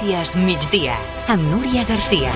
Notícies Migdia, amb Núria Garcia.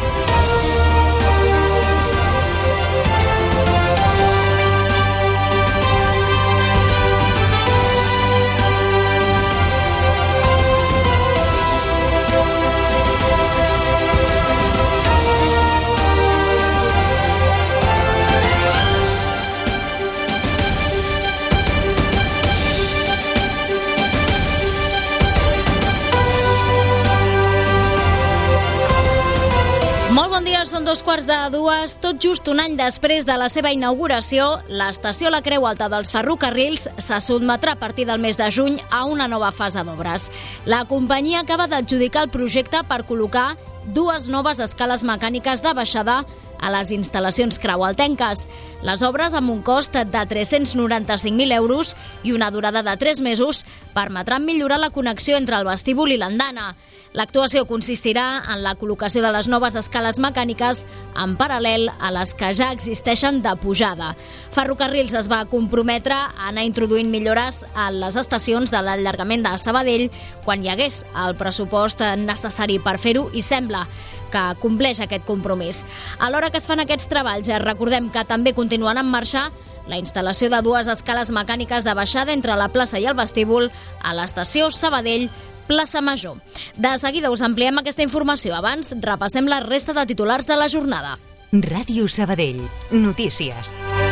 Molt bon dia, són 2:45. Tot just un any després de la seva inauguració, l'estació La Creu Alta dels Ferrocarrils se sotmetrà a partir del mes de juny a una nova fase d'obres. La companyia acaba d'adjudicar el projecte per col·locar 2 noves escales mecàniques de baixada a les instal·lacions creualtenques. Les obres, amb un cost de 395.000 euros i una durada de 3 mesos, permetran millorar la connexió entre el vestíbul i l'andana. L'actuació consistirà en la col·locació de les noves escales mecàniques en paral·lel a les que ja existeixen de pujada. Ferrocarrils es va comprometre a anar introduint millores a les estacions de l'allargament de Sabadell quan hi hagués el pressupost necessari per fer-ho i sembla que compleix aquest compromís. Alhora que es fan aquests treballs, recordem que també continuen en marxa la instal·lació de 2 escales mecàniques de baixada entre la plaça i el vestíbul a l'estació Sabadell Plaça Major. De seguida us ampliem aquesta informació. Abans, repassem la resta de titulars de la jornada. Ràdio Sabadell. Notícies.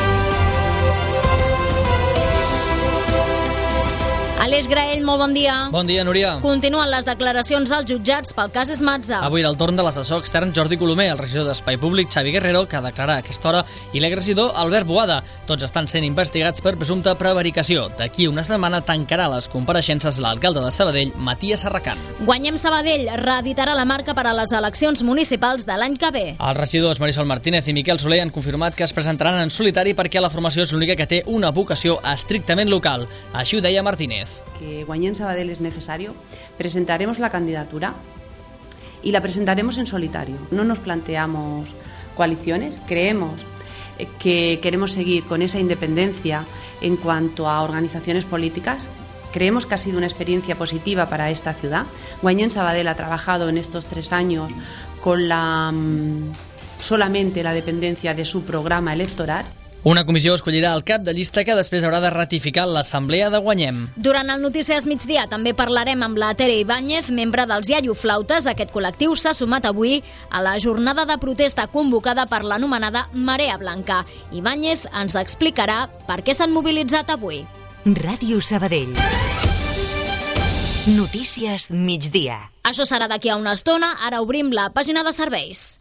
Aleix Graell, molt bon dia. Bon dia, Núria. Continuen les declaracions als jutjats pel cas Esmatza. Avui era el torn de l'assessor extern Jordi Colomer, el regidor d'Espai Públic Xavi Guerrero, que declararà a aquesta hora, i l'exregidor Albert Boada. Tots estan sent investigats per presumpta prevaricació. D'aquí una setmana tancarà les compareixences l'alcalde de Sabadell, Matías Serracant. Guanyem Sabadell reeditarà la marca per a les eleccions municipals de l'any que ve. Els regidors Marisol Martínez i Miquel Soler han confirmat que es presentaran en solitari perquè la formació és l'única que té una vocació estrictament local. Així ho deia Martínez. Que Guanyem Sabadell es necesario, presentaremos la candidatura y la presentaremos en solitario. No nos planteamos coaliciones, creemos que queremos seguir con esa independencia en cuanto a organizaciones políticas. Creemos que ha sido una experiencia positiva para esta ciudad. Guanyem Sabadell ha trabajado en estos 3 años con solamente la dependencia de su programa electoral. Una comissió escollirà el cap de llista que després haurà de ratificar l'assemblea de Guanyem. Durant el Notícies Migdia també parlarem amb la Tere Ibáñez, membre dels Iaio Flautes. Aquest col·lectiu s'ha sumat avui a la jornada de protesta convocada per l'anomenada Marea Blanca. Ibáñez ens explicarà per què s'han mobilitzat avui. Ràdio Sabadell. Notícies Migdia. Això serà d'aquí a una estona. Ara obrim la pàgina de serveis.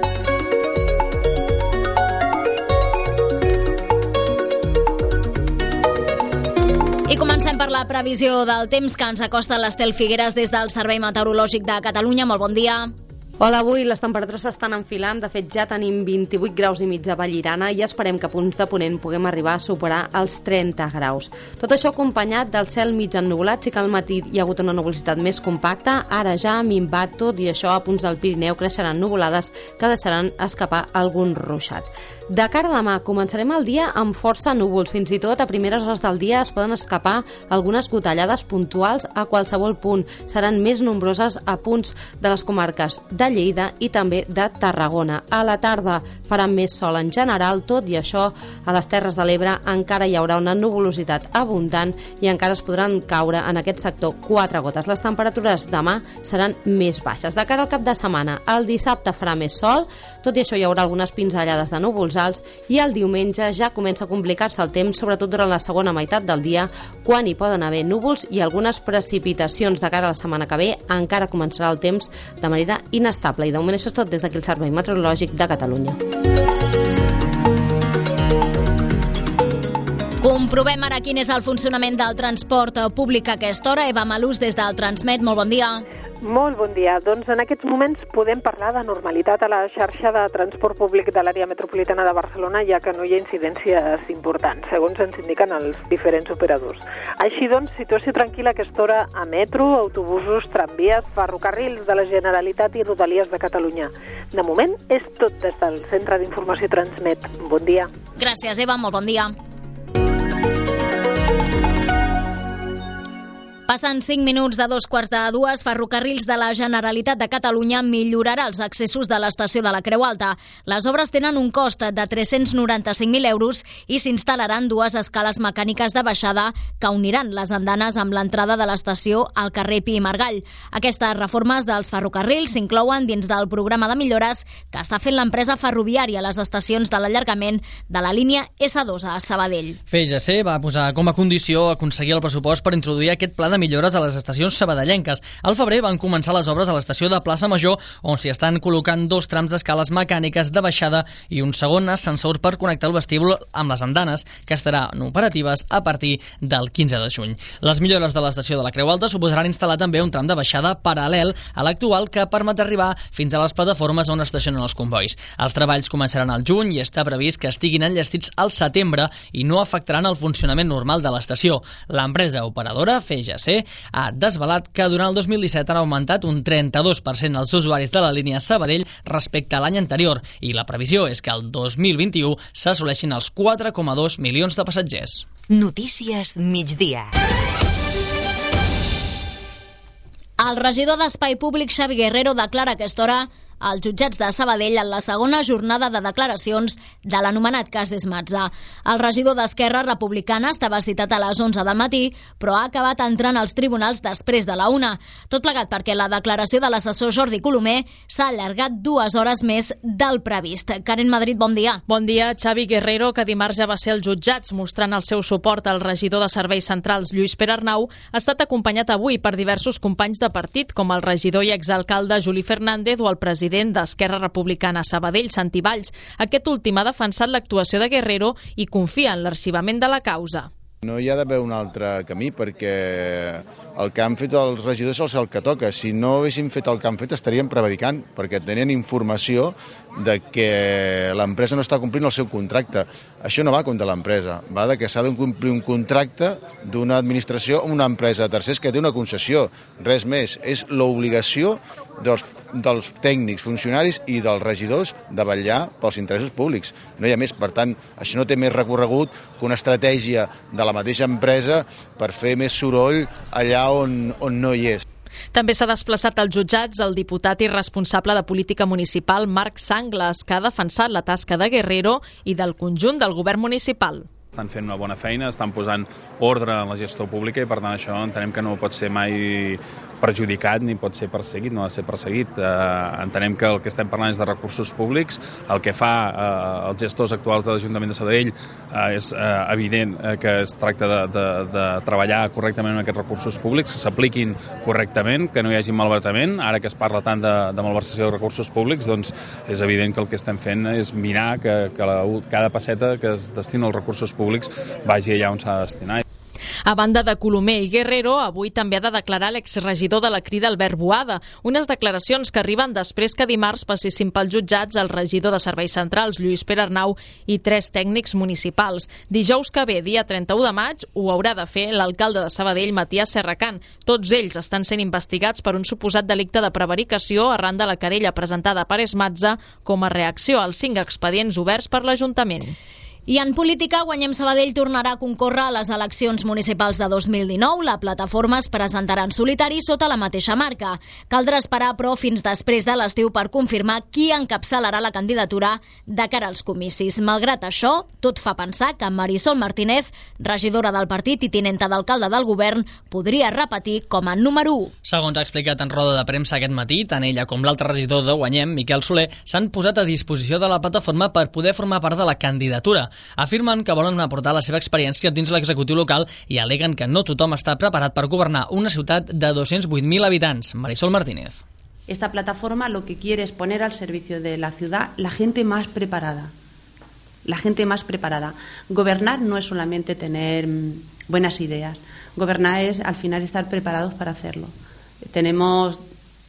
I comencem per la previsió del temps que ens acosta l'Estel Figueres des del Servei Meteorològic de Catalunya. Molt bon dia. Hola, avui les temperatures s'estan enfilant. De fet, ja tenim 28 graus i mig a Vallirana i esperem que a punts de ponent puguem arribar a superar els 30 graus. Tot això acompanyat del cel mig ennuvolat. Sí que al matí hi ha hagut una nuvolositat més compacta. Ara ja ha minvat tot i això a punts del Pirineu creixeran nuvolades que deixaran escapar algun ruixat. De cara a demà, començarem el dia amb força núvols. Fins i tot a primeres hores del dia es poden escapar algunes gotellades puntuals a qualsevol punt. Seran més nombroses a punts de les comarques de Lleida i també de Tarragona. A la tarda farà més sol en general, tot i això a les Terres de l'Ebre encara hi haurà una nuvolositat abundant i encara es podran caure en aquest sector 4 gotes. Les temperatures demà seran més baixes. De cara al cap de setmana, el dissabte farà més sol, tot i això hi haurà algunes pinzellades de núvols alts i el diumenge ja comença a complicar-se el temps, sobretot durant la segona meitat del dia, quan hi poden haver núvols i algunes precipitacions. De cara a la setmana que ve encara començarà el temps de manera inestable. I de moment això és tot des d'aquí el Servei Meteorològic de Catalunya. Comprovem ara quin és el funcionament del transport públic a aquesta hora. Eva Malús des del Transmet, molt bon dia. Molt bon dia. Doncs en aquests moments podem parlar de normalitat a la xarxa de transport públic de l'àrea metropolitana de Barcelona, ja que no hi ha incidències importants, segons ens indiquen els diferents operadors. Així doncs, situació tranquil·la a aquesta hora a metro, autobusos, tramvies, ferrocarrils de la Generalitat i Rodalies de Catalunya. De moment és tot des del Centre d'Informació Transmet. Bon dia. Gràcies, Eva. Molt bon dia. Passant 5 minuts de 2:15, Ferrocarrils de la Generalitat de Catalunya millorarà els accessos de l'estació de la Creu Alta. Les obres tenen un cost de 395.000 euros i s'instal·laran 2 escales mecàniques de baixada que uniran les andanes amb l'entrada de l'estació al carrer Pi i Margall. Aquestes reformes dels ferrocarrils s'inclouen dins del programa de millores que està fent l'empresa ferroviària a les estacions de l'allargament de la línia S2 a Sabadell. FGC va posar com a condició aconseguir el pressupost per introduir aquest pla de millores a les estacions sabadellenques. Al febrer van començar les obres a l'estació de Plaça Major, on s'hi estan col·locant 2 trams d'escales mecàniques de baixada i un segon ascensor per connectar el vestíbul amb les andanes, que estaran operatives a partir del 15 de juny. Les millores de l'estació de la Creu Alta suposaran instal·lar també un tram de baixada paral·lel a l'actual que permet arribar fins a les plataformes on estacionen els convois. Els treballs començaran al juny i està previst que estiguin enllestits al setembre i no afectaran el funcionament normal de l'estació. L'empresa operadora, FGC, ha desvelat que durant el 2017 han augmentat un 32% els usuaris de la línia Sabadell respecte a l'any anterior i la previsió és que el 2021 s'assoleixin els 4,2 milions de passatgers. Notícies migdia. El regidor d'Espai Públic, Xavi Guerrero, declara a aquesta hora als jutjats de Sabadell en la segona jornada de declaracions de l'anomenat cas Desmatza. El regidor d'Esquerra Republicana estava citat a les 11 del matí, però ha acabat entrant als tribunals després de la 1. Tot plegat perquè la declaració de l'assessor Jordi Colomer s'ha allargat 2 hores més del previst. Karen Madrid, bon dia. Bon dia. Xavi Guerrero, que dimarts ja va ser als jutjats mostrant el seu suport al regidor de Serveis Centrals, Lluís Pere Arnau, ha estat acompanyat avui per diversos companys de partit, com el regidor i exalcalde Juli Fernández o el president d'Esquerra Republicana Sabadell, Santi Valls. Aquest últim ha defensat l'actuació de Guerrero i confia en l'arxivament de la causa. No hi ha d'haver un altre camí perquè el que han fet els regidors és el que toca. Si no haguessin fet el que han fet estaríem prevaricant perquè tenien informació de que l'empresa no està complint el seu contracte. Això no va contra l'empresa, va de que s'ha de complir un contracte d'una administració amb una empresa de tercers que té una concessió. Res més, és l'obligació dels tècnics, funcionaris i dels regidors de vetllar pels interessos públics. No hi ha més, per tant, això no té més recorregut que una estratègia de la mateixa empresa per fer més soroll allà on no hi és. També s'ha desplaçat als jutjats el diputat i responsable de política municipal Marc Sangles, que ha defensat la tasca de Guerrero i del conjunt del govern municipal. Estan fent una bona feina, estan posant ordre en la gestió pública i per tant això entenem que no pot ser mai perjudicat ni pot ser perseguit, no ha de ser perseguit. Entenem que el que estem parlant és de recursos públics. El que fa els gestors actuals de l'Ajuntament de Sabadell és evident que es tracta de treballar correctament amb aquests recursos públics, que s'apliquin correctament, que no hi hagi malbaratament. Ara que es parla tant de malversació de recursos públics, doncs és evident que el que estem fent és mirar que cada passeta que es destina als recursos públics vagi allà on s'ha de destinar. A banda de Colomer i Guerrero, avui també ha de declarar l'exregidor de la Crida, Albert Boada, unes declaracions que arriben després que dimarts passessin pels jutjats el regidor de Serveis Centrals, Lluís Pere Arnau, i 3 tècnics municipals. Dijous que ve, dia 31 de maig, ho haurà de fer l'alcalde de Sabadell, Matías Serracant. Tots ells estan sent investigats per un suposat delicte de prevaricació arran de la querella presentada per Desmatza com a reacció als 5 expedients oberts per l'Ajuntament. I en política, Guanyem Sabadell tornarà a concórrer a les eleccions municipals de 2019. La plataforma es presentarà en solitari sota la mateixa marca. Caldrà esperar, però, fins després de l'estiu per confirmar qui encapçalarà la candidatura de cara als comicis. Malgrat això, tot fa pensar que Marisol Martínez, regidora del partit i tinenta d'alcalde del govern, podria repetir com a número 1. Segons ha explicat en roda de premsa aquest matí, tant ella com l'altre regidor de Guanyem, Miquel Soler, s'han posat a disposició de la plataforma per poder formar part de la candidatura. Afirmen que volen aportar la seva experiència dins l'executiu local i aleguen que no tothom està preparat per governar una ciutat de 208.000 habitants. Marisol Martínez. Esta plataforma lo que quiere es poner al servicio de la ciudad la gente más preparada. La gente más preparada. Gobernar no es solamente tener buenas ideas. Gobernar es, al final, estar preparados para hacerlo. Tenemos,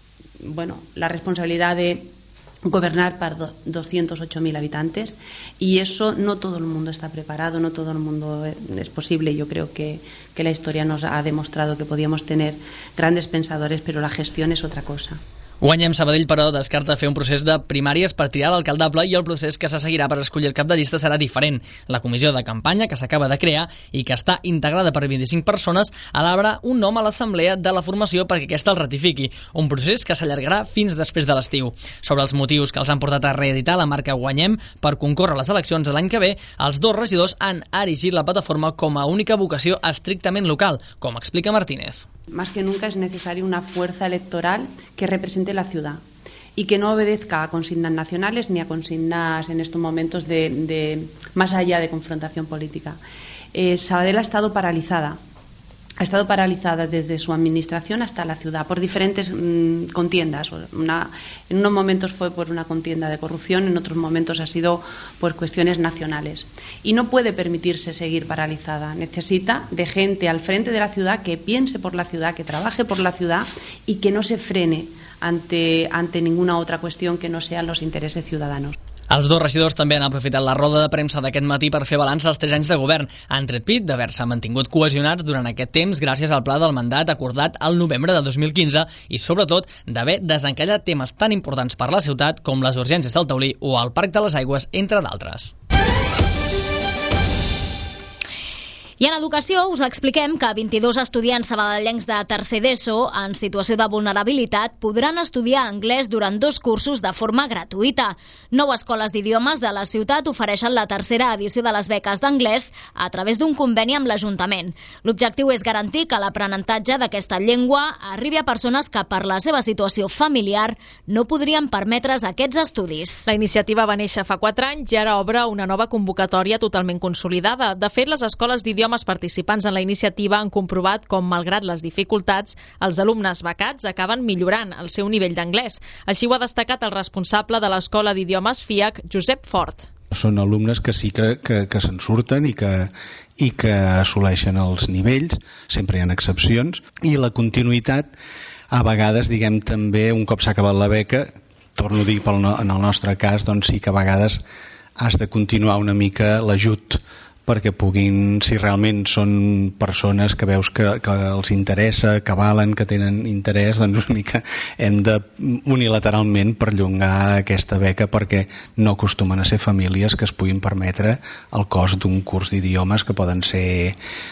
la responsabilidad de gobernar para 208.000 habitantes y eso no todo el mundo está preparado, no todo el mundo es posible. Yo creo que la historia nos ha demostrado que podíamos tener grandes pensadores, pero la gestión es otra cosa. Guanyem Sabadell, però, descarta fer un procés de primàries per triar l'alcaldable i el procés que se seguirà per escollir el cap de llista serà diferent. La comissió de campanya, que s'acaba de crear i que està integrada per 25 persones, elabora un nom a l'assemblea de la formació perquè aquesta el ratifiqui, un procés que s'allargarà fins després de l'estiu. Sobre els motius que els han portat a reeditar la marca Guanyem per concórrer a les eleccions l'any que ve, els dos regidors han erigit la plataforma com a única vocació estrictament local, com explica Martínez. Más que nunca es necesaria una fuerza electoral que represente la ciudad y que no obedezca a consignas nacionales ni a consignas en estos momentos de más allá de confrontación política. Sabadell ha estado paralizada desde su administración hasta la ciudad por diferentes contiendas. En unos momentos fue por una contienda de corrupción, en otros momentos ha sido por cuestiones nacionales. Y no puede permitirse seguir paralizada. Necesita de gente al frente de la ciudad que piense por la ciudad, que trabaje por la ciudad y que no se frene ante ninguna otra cuestión que no sean los intereses ciudadanos. Els dos regidors també han aprofitat la roda de premsa d'aquest matí per fer balanç als 3 anys de govern. Han tret pit d'haver-se mantingut cohesionats durant aquest temps gràcies al pla del mandat acordat al novembre de 2015 i, sobretot, d'haver desencallat temes tan importants per la ciutat com les urgències del Taulí o el Parc de les Aigües, entre d'altres. I en educació us expliquem que 22 estudiants sabadellencs de tercer d'ESO en situació de vulnerabilitat podran estudiar anglès durant 2 cursos de forma gratuïta. 9 escoles d'idiomes de la ciutat ofereixen la tercera edició de les beques d'anglès a través d'un conveni amb l'Ajuntament. L'objectiu és garantir que l'aprenentatge d'aquesta llengua arribi a persones que per la seva situació familiar no podrien permetre's aquests estudis. La iniciativa va néixer fa 4 anys i ara obre una nova convocatòria totalment consolidada. De fet, les escoles d'idiomes participants en la iniciativa han comprovat com, malgrat les dificultats, els alumnes becats acaben millorant el seu nivell d'anglès. Així ho ha destacat el responsable de l'Escola d'Idiomes FIAC, Josep Fort. Són alumnes que sí que se'n surten i que assoleixen els nivells, sempre hi ha excepcions, i la continuïtat, a vegades, diguem, també, un cop s'ha acabat la beca, torno a dir, en el nostre cas, doncs sí que a vegades has de continuar una mica l'ajut perquè puguin, si realment són persones que veus que els interessa, que valen, que tenen interès, doncs una mica hem de unilateralment perllongar aquesta beca perquè no acostumen a ser famílies que es puguin permetre el cost d'un curs d'idiomes que poden ser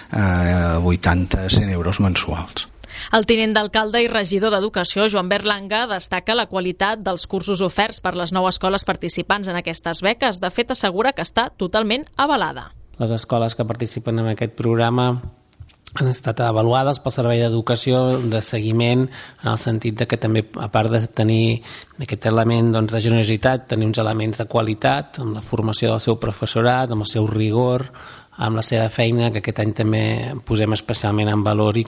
80-100 euros mensuals. El tinent d'alcalde i regidor d'Educació, Joan Berlanga, destaca la qualitat dels cursos oferts per les 9 escoles participants en aquestes beques. De fet, assegura que està totalment avalada. Les escoles que participen en aquest programa han estat avaluades pel Servei d'Educació de seguiment, en el sentit de que també, a part de tenir aquest element de generositat, tenir uns elements de qualitat amb la formació del seu professorat, amb el seu rigor, amb la seva feina, que aquest any també posem especialment en valor i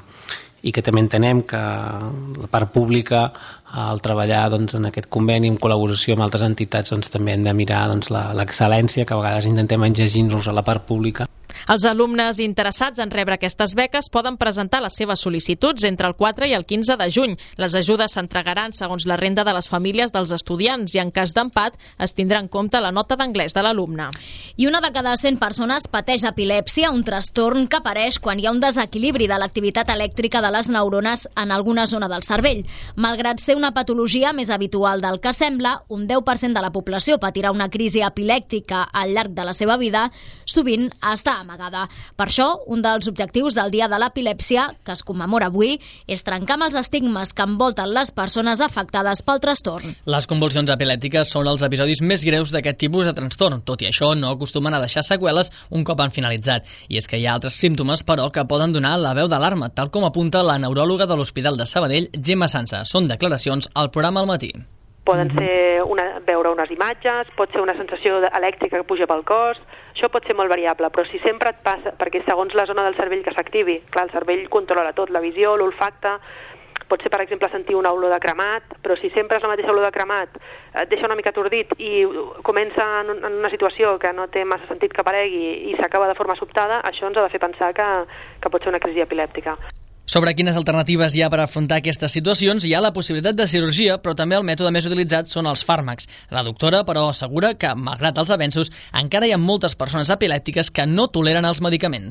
que també entenem que la part pública, al treballar en aquest conveni en col·laboració amb altres entitats, també hem de mirar l'excel·lència, que a vegades intentem exigir-los a la part pública. Els alumnes interessats en rebre aquestes beques poden presentar les seves sol·licituds entre el 4 i el 15 de juny. Les ajudes s'entregaran segons la renda de les famílies dels estudiants i en cas d'empat es tindrà en compte la nota d'anglès de l'alumne. I una de cada 100 persones pateix epilèpsia, un trastorn que apareix quan hi ha un desequilibri de l'activitat elèctrica de les neurones en alguna zona del cervell. Malgrat ser una patologia més habitual del que sembla, un 10% de la població patirà una crisi epilèptica al llarg de la seva vida, sovint està amagada. Per això, un dels objectius del Dia de l'Epilèpsia, que es commemora avui, és trencar amb els estigmes que envolten les persones afectades pel trastorn. Les convulsions epilèptiques són els episodis més greus d'aquest tipus de trastorn. Tot i això, no acostumen a deixar seqüeles un cop han finalitzat. I és que hi ha altres símptomes, però, que poden donar la veu d'alarma, tal com apunta la neuròloga de l'Hospital de Sabadell, Gemma Sansa. Són declaracions al programa Al Matí. Poden ser veure unes imatges, pot ser una sensació elèctrica que puja pel cos, això pot ser molt variable, però si sempre et passa, perquè segons la zona del cervell que s'activi, clar, el cervell controla tot, la visió, l'olfacte, pot ser, per exemple, sentir una olor de cremat, però si sempre és la mateixa olor de cremat, et deixa una mica atordit i comença en una situació que no té massa sentit que aparegui i s'acaba de forma sobtada, això ens ha de fer pensar que pot ser una crisi epilèptica. Sobre quines alternatives hi ha per afrontar aquestes situacions, hi ha la possibilitat de cirurgia, però també el mètode més utilitzat són els fàrmacs. La doctora, però, assegura que, malgrat els avenços, encara hi ha moltes persones epilèptiques que no toleren els medicaments.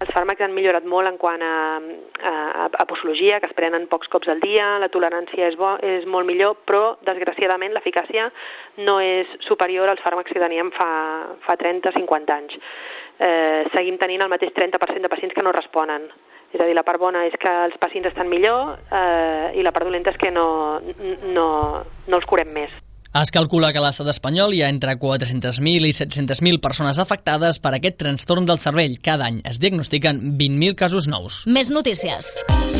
Els fàrmacs han millorat molt en quant a posologia, que es prenen pocs cops al dia, la tolerància és molt millor, però desgraciadament l'eficàcia no és superior als fàrmacs que teníem fa 30-50 anys. Seguim tenint el mateix 30% de pacients que no responen. És a dir, la part bona és que els pacients estan millor i la part dolenta és que no els curem més. Es calcula que a l'estat espanyol hi ha entre 400.000 i 700.000 persones afectades per aquest trastorn del cervell. Cada any es diagnostiquen 20.000 casos nous. Més notícies.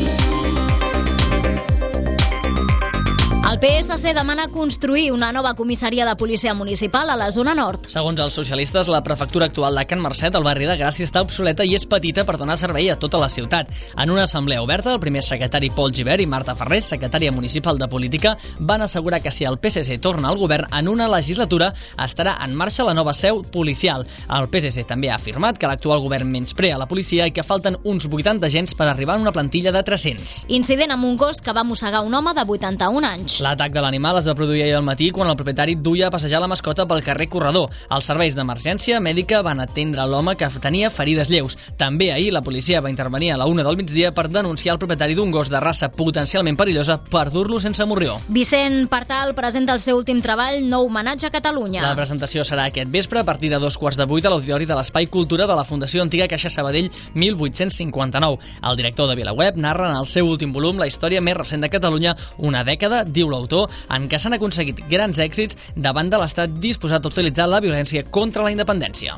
El PSC demana construir una nova comissaria de policia municipal a la zona nord. Segons els socialistes, la prefectura actual de Can Marcet, al barri de Gràcia, està obsoleta i és petita per donar servei a tota la ciutat. En una assemblea oberta, el primer secretari Pol Gibert i Marta Ferrés, secretària municipal de Política, van assegurar que si el PSC torna al govern en una legislatura, estarà en marxa la nova seu policial. El PSC també ha afirmat que l'actual govern menysprea la policia i que falten uns 80 agents per arribar a una plantilla de 300. Incident amb un gos que va mossegar un home de 81 anys. L'atac de l'animal es va produir ahir al matí quan el propietari duia a passejar la mascota pel carrer Corredor. Els serveis d'emergència mèdica van atendre l'home que tenia ferides lleus. També ahir la policia va intervenir a la 1 del migdia per denunciar el propietari d'un gos de raça potencialment perillosa per dur-lo sense morrió. Vicent Partal presenta el seu últim treball, Nou homenatge a Catalunya. La presentació serà aquest vespre a partir de 7:15 a l'auditori de l'Espai Cultura de la Fundació Antiga Caixa Sabadell 1859. El director de VilaWeb narra en el seu últim volum la història més recent de Catalunya, una dècada, diu l'autor, en què s'han aconseguit grans èxits davant de l'Estat disposat a utilitzar la violència contra la independència.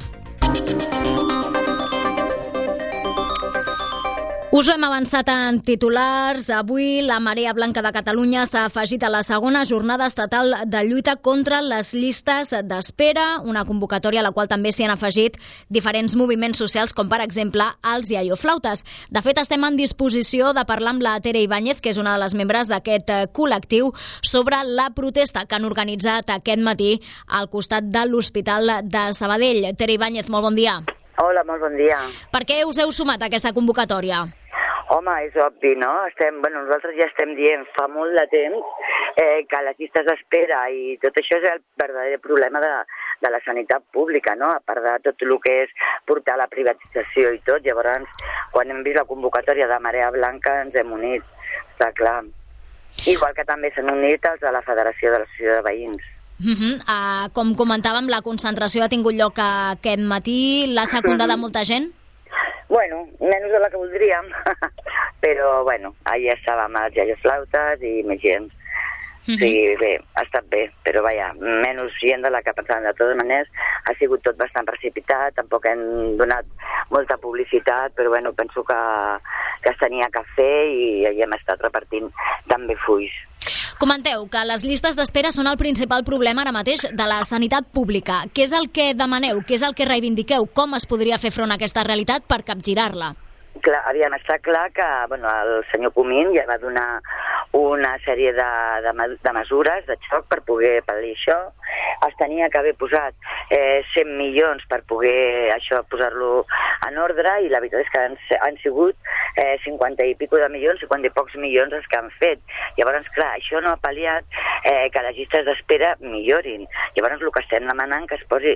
Us ho hem avançat en titulars. Avui la Marea Blanca de Catalunya s'ha afegit a la segona jornada estatal de lluita contra les llistes d'espera, una convocatòria a la qual també s'hi han afegit diferents moviments socials, com per exemple els iaioflautes. De fet, estem en disposició de parlar amb la Tere Ibáñez, que és una de les membres d'aquest col·lectiu, sobre la protesta que han organitzat aquest matí al costat de l'Hospital de Sabadell. Tere Ibáñez, molt bon dia. Hola, molt bon dia. Per què us heu sumat a aquesta convocatòria? Home, és obvi, no? Nosaltres ja estem dient fa molt de temps que les llistes d'espera i tot això és el verdader problema de la sanitat pública, no? A part de tot el que és portar la privatització i tot. Llavors, quan hem vist la convocatòria de Marea Blanca ens hem unit, està clar. Igual que també s'han unit els de la Federació de l'Associació de Veïns. Com comentàvem, la concentració ha tingut lloc aquest matí. L'ha secundada molta gent? Bueno, menys de la que voldríem, però bueno, allà estàvem els iaioflautes i més gent. Sí, bé, ha estat bé, però vaja, menys gent de la que pensàvem. De totes maneres, ha sigut tot bastant precipitat, tampoc hem donat molta publicitat, però bueno, penso que es tenia que fer i hem estat repartint també fulls. Comenteu que les llistes d'espera són el principal problema ara mateix de la sanitat pública. Què és el que demaneu? Què és el que reivindiqueu? Com es podria fer front a aquesta realitat per capgirar-la? Clar, està clar que el senyor Comín ja va donar una sèrie de mesures de xoc per poder pal·liar això. Es tenia que haver posat 100 milions per poder posar-lo en ordre i la veritat és que han sigut 50 i pico de milions, 50 i pocs milions els que han fet. Llavors, clar, això no ha pal·liat que les llistes d'espera millorin. Llavors, el que estem demanant que es posi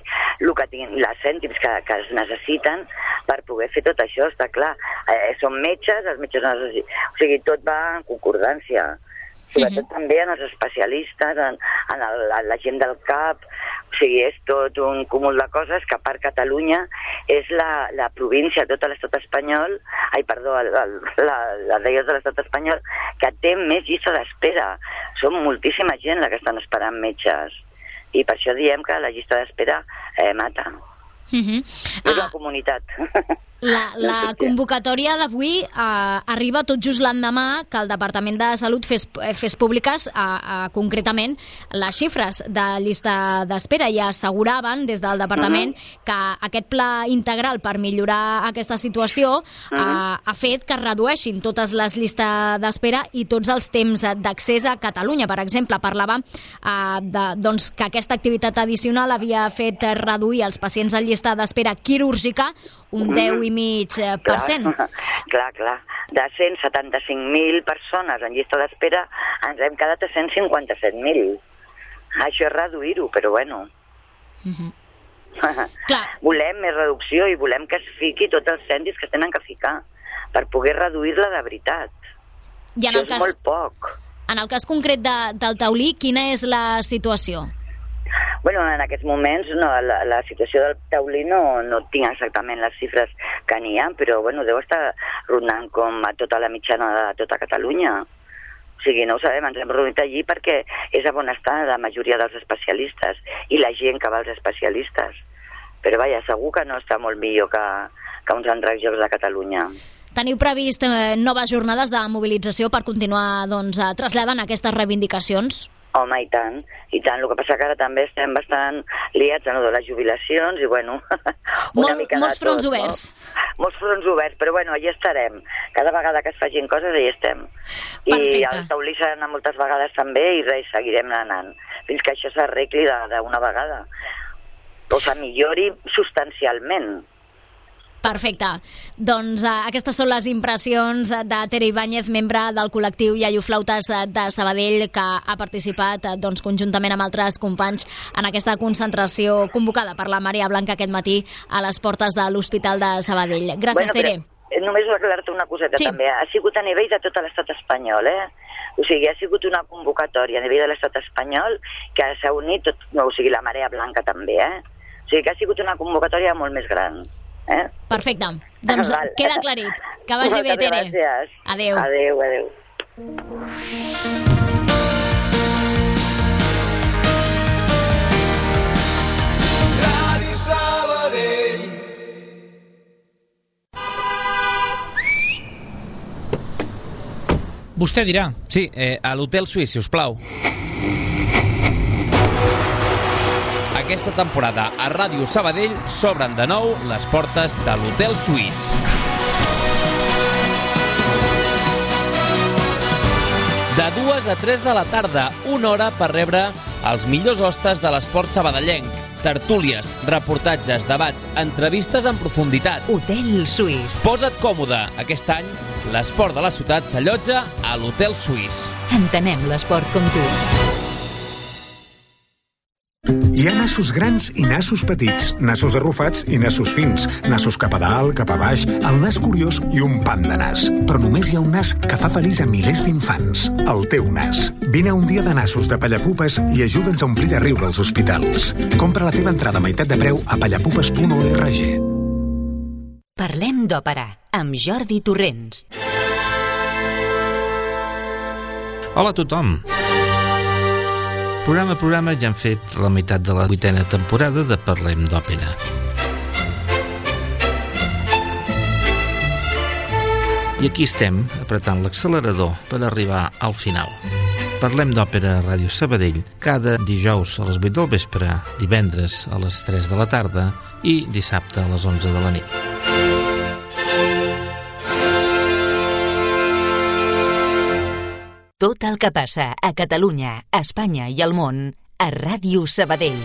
les cèntims que es necessiten per poder fer tot això, està clar. Són metges, els metges necessiten... O sigui, tot va en concordància. Sobretot també en els especialistes, en la gent del CAP. O sigui, és tot un cúmul de coses que a part Catalunya és la província, tot l'estat espanyol, les deies de l'estat espanyol, que té més llista d'espera. Són moltíssima gent la que estan esperant metges. I per això diem que la llista d'espera mata. És la comunitat. La convocatòria d'avui arriba tot just l'endemà que el Departament de Salut fes públiques concretament les xifres de llista d'espera i asseguraven des del Departament que aquest pla integral per millorar aquesta situació ha fet que es redueixin totes les llistes d'espera i tots els temps d'accés a Catalunya. Per exemple, parlava que aquesta activitat addicional havia fet reduir els pacients en llista d'espera quirúrgica un 10,5%. Clar. De 175.000 persones en llista d'espera ens hem quedat a 157.000. Això és reduir-ho, però bueno. Volem més reducció i volem que es fiqui tots els cèntims que es tenen que ficar per poder reduir-la de veritat. Això és molt poc. En el cas concret del taulí, quina és la situació? Bueno, en aquests moments la situació del taulí no tinc exactament les xifres que n'hi ha, però bueno, deu estar rondant com a tota la mitjana de tota Catalunya. O sigui, no ho sabem, ens hem reunit allí perquè és a on està la majoria dels especialistes i la gent que va als especialistes. Però vaja, segur que no està molt millor que uns altres jocs de Catalunya. Teniu previst noves jornades de mobilització per continuar traslladant aquestes reivindicacions? Home, i tant. El que passa que ara també estem bastant liats en de les jubilacions i, bueno, una mica de tot. Molts fronts oberts. No? Molts fronts oberts, però, bueno, allà estarem. Cada vegada que es facin coses, allà estem. Perfecte. I al taulí s'ha d'anar moltes vegades també i res, seguirem anant. Fins que això s'arregli d'una vegada. O se millori substancialment. Perfecte. Doncs aquestes són les impressions de Tere Ibáñez, membre del col·lectiu Iaioflautes de Sabadell, que ha participat conjuntament amb altres companys en aquesta concentració convocada per la Marea Blanca aquest matí a les portes de l'Hospital de Sabadell. Gràcies, Tere. Només aclarar-te una coseta també. Ha sigut a nivell de tot l'estat espanyol, O sigui, ha sigut una convocatòria a nivell de l'estat espanyol que s'ha unit la Marea Blanca també, O sigui que ha sigut una convocatòria molt més gran. Perfecte. Doncs queda aclarit. Que vagi bé, Tere. Gràcies. Adéu. Adéu. Ràdio Sabadell. Vostè dirà. Sí, a l'Hotel Suís, si us plau. Aquesta temporada a Ràdio Sabadell s'obren de nou les portes de l'Hotel Suís. De 2 a 3 de la tarda, 1 hora per rebre els millors hostes de l'esport sabadellenc. Tertúlies, reportatges, debats, entrevistes en profunditat. Hotel Suís. Posa't còmode. Aquest any, l'esport de la ciutat s'allotja a l'Hotel Suís. Entenem l'esport com tu. Hi ha nassos grans i nassos petits, nassos arrufats i nassos fins, nassos cap a dalt, cap a baix, el nas curiós i un pam de nas. Però només hi ha un nas que fa feliç a milers d'infants, el teu nas. Vine a un dia de nassos de Pallapupes i ajuda'ns a omplir de riure els hospitals. Compra la teva entrada a meitat de preu a pallapupes.org. Parlem d'òpera, amb Jordi Torrents. Hola a tothom. Programa ja hem fet la meitat de la 8a temporada de Parlem d'Òpera. I aquí estem, apretant l'accelerador per arribar al final. Parlem d'Òpera a Ràdio Sabadell cada dijous a les 8 del vespre, divendres a les 3 de la tarda i dissabte a les 11 de la nit. Tot el que passa a Catalunya, a Espanya i al món a Ràdio Sabadell.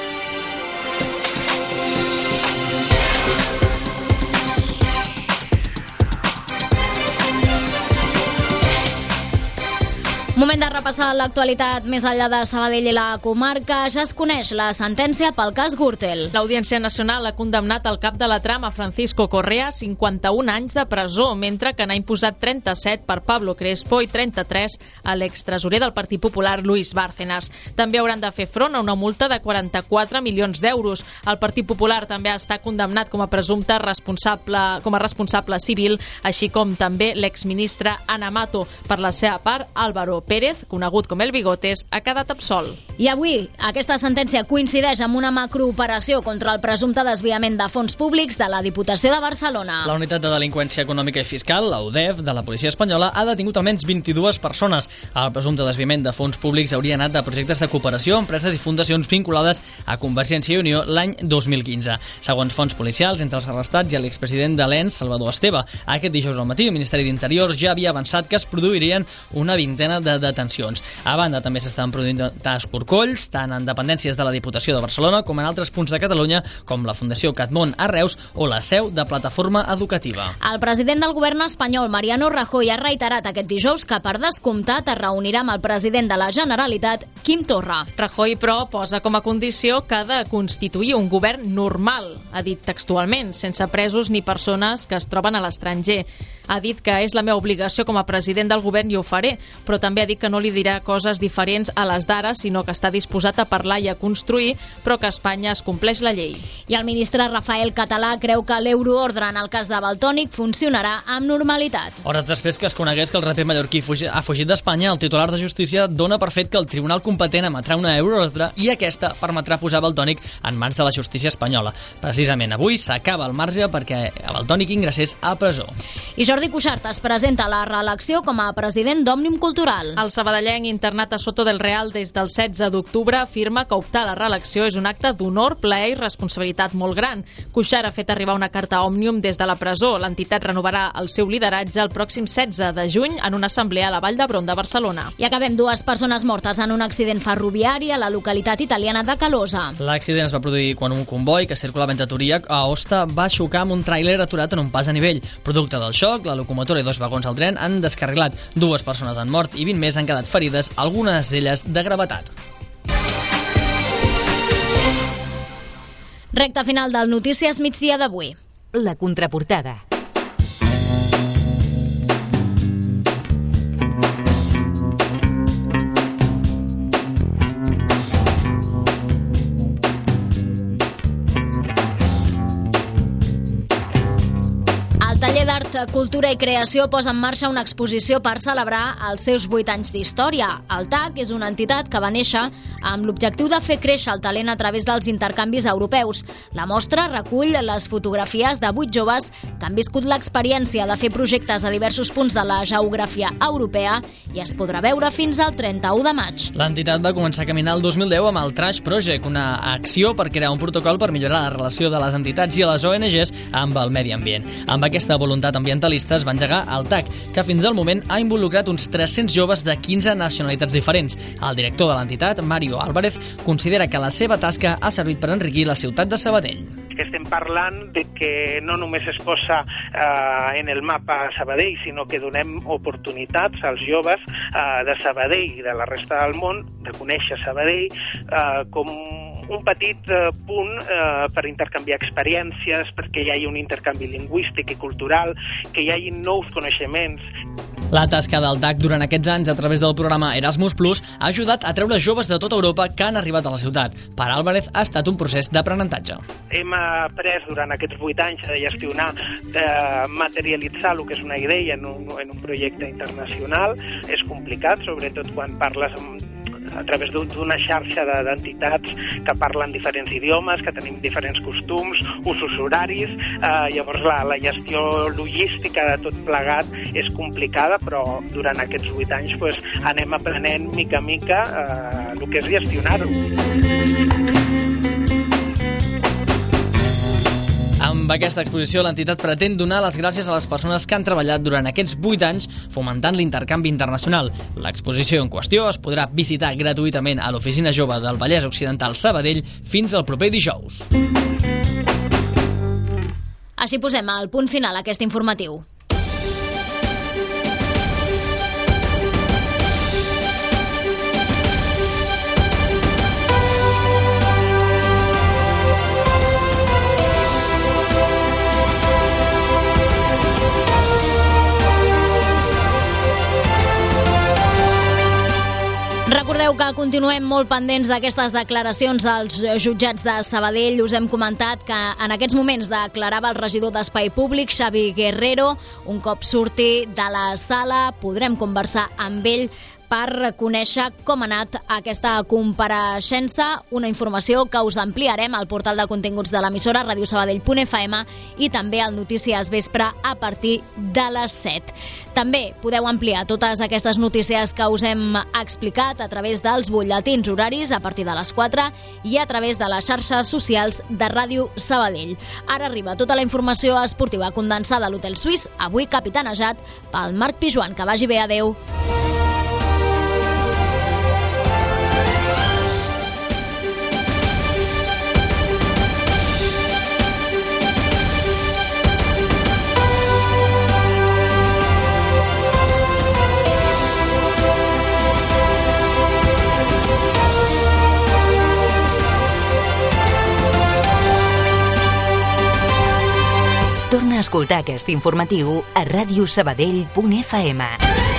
Moment de repassar l'actualitat més enllà de Sabadell i la comarca. Ja es coneix la sentència pel cas Gürtel. L'Audiència Nacional ha condemnat el cap de la trama, Francisco Correa, a 51 anys de presó, mentre que n'ha imposat 37 per Pablo Crespo i 33 a l'extresorer del Partit Popular, Luis Bárcenas. També hauran de fer front a una multa de 44 milions d'euros. El Partit Popular també està condemnat com a presumpte responsable civil, així com també l'exministre Ana Mato. Per la seva part, Álvaro Pérez, conegut com el Bigotes, ha quedat absolt. I avui aquesta sentència coincideix amb una macrooperació contra el presumpte desviament de fons públics de la Diputació de Barcelona. La Unitat de Delinqüència Econòmica i Fiscal, la UDEF, de la Policia Espanyola, ha detingut almenys 22 persones. El presumpte desviament de fons públics hauria anat de projectes de cooperació, empreses i fundacions vinculades a Convergència i Unió l'any 2015. Segons fonts policials, entre els arrestats hi ha l'expresident de l'ENS, Salvador Esteve. Aquest dijous al matí, el Ministeri d'Interior ja havia avançat que es produirien una vintena de detencions. A banda, també s'estan produint escorcolls, tant en dependències de la Diputació de Barcelona com en altres punts de Catalunya, com la Fundació Catmon a Reus o la seu de Plataforma Educativa. El president del govern espanyol, Mariano Rajoy, ha reiterat aquest dijous que per descomptat es reunirà amb el president de la Generalitat, Quim Torra. Rajoy, però, posa com a condició que ha de constituir un govern normal, ha dit textualment, sense presos ni persones que es troben a l'estranger. Ha dit que és la meva obligació com a president del govern i ho faré, però també ha dit que no li dirà coses diferents a les d'ara, sinó que està disposat a parlar i a construir, però que a Espanya es compleix la llei. I el ministre Rafael Català creu que l'euroordre en el cas de Valtònyc funcionarà amb normalitat. Hores després que es conegués que el raper mallorquí ha fugit d'Espanya, el titular de Justícia dona per fet que el tribunal competent emetrà una euroordre i aquesta permetrà posar Valtònyc en mans de la justícia espanyola. Precisament avui s'acaba el marge perquè Valtònyc ingressés a presó. I Jordi Cuixart es presenta a la reelecció com a president d'Òmnium Cultural. El sabadellenc internat a Soto del Real des del 16 d'octubre afirma que optar a la reelecció és un acte d'honor, plaer i responsabilitat molt gran. Cuixart ha fet arribar una carta a Òmnium des de la presó. L'entitat renovarà el seu lideratge el pròxim 16 de juny en una assemblea a la Vall d'Hebron de Barcelona. I acabem, 2 persones mortes en un accident ferroviari a la localitat italiana de Calosa. L'accident es va produir quan un comboi que circulava entre Toríac a Aosta va xocar amb un tràiler aturat en un pas a nivell. Producte del xoc, la locomotora i 2 vagons del tren han descarrilat. 2 persones han mort i 20 més han quedat ferides, algunes d'elles de gravetat. Recta final del Notícies Migdia d'avui. La contraportada. El taller d'Art, Cultura i Creació posa en marxa una exposició per celebrar els seus 8 anys d'història. El TAC és una entitat que va néixer amb l'objectiu de fer créixer el talent a través dels intercanvis europeus. La mostra recull les fotografies de 8 joves que han viscut l'experiència de fer projectes a diversos punts de la geografia europea i es podrà veure fins al 31 de maig. L'entitat va començar a caminar el 2010 amb el Trash Project, una acció per crear un protocol per millorar la relació de les entitats i les ONGs amb el medi ambient. Amb aquesta voluntat ambientalista es va engegar el TAC, que fins al moment ha involucrat uns 300 joves de 15 nacionalitats diferents. El director de l'entitat, Mario Álvarez, considera que la seva tasca ha servit per enriquir la ciutat de Sabadell. Estem parlant de que no només es posa en el mapa Sabadell, sinó que donem oportunitats als joves de Sabadell i de la resta del món de conèixer Sabadell com un petit punt per intercanviar experiències, perquè hi hagi un intercanvi lingüístic i cultural, que hi hagi nous coneixements. La tasca del TAC durant aquests anys a través del programa Erasmus Plus ha ajudat a treure joves de tota Europa que han arribat a la ciutat. Per Álvarez ha estat un procés d'aprenentatge. Hem après durant aquests 8 anys de gestionar, de materialitzar el que és una idea en un projecte internacional. És complicat, sobretot quan parles a través d'una xarxa d'entitats que parlen diferents idiomes, que tenim diferents costums, usos horaris, llavors la gestió logística de tot plegat és complicada, però durant aquests 8 anys anem aprenent mica a mica el que és gestionar-ho. Amb aquesta exposició, l'entitat pretén donar les gràcies a les persones que han treballat durant aquests 8 anys fomentant l'intercanvi internacional. L'exposició en qüestió es podrà visitar gratuïtament a l'Oficina Jove del Vallès Occidental Sabadell fins al proper dijous. Així posem el punt final a aquest informatiu. Recordeu que continuem molt pendents d'aquestes declaracions als jutjats de Sabadell. Us hem comentat que en aquests moments declarava el regidor d'Espai Públic, Xavi Guerrero. Un cop surti de la sala podrem conversar amb ell per conèixer com ha anat aquesta compareixença, una informació que us ampliarem al portal de continguts de l'emissora radiosabadell.fm i també al Notícies Vespre a partir de les 7. També podeu ampliar totes aquestes notícies que us hem explicat a través dels butlletins horaris a partir de les 4 i a través de les xarxes socials de Ràdio Sabadell. Ara arriba tota la informació esportiva condensada a l'Hotel Suís, avui capitanejat pel Marc Pijuan. Que vagi bé, adeu. escoltar aquest informatiu a radiosabadell.fm.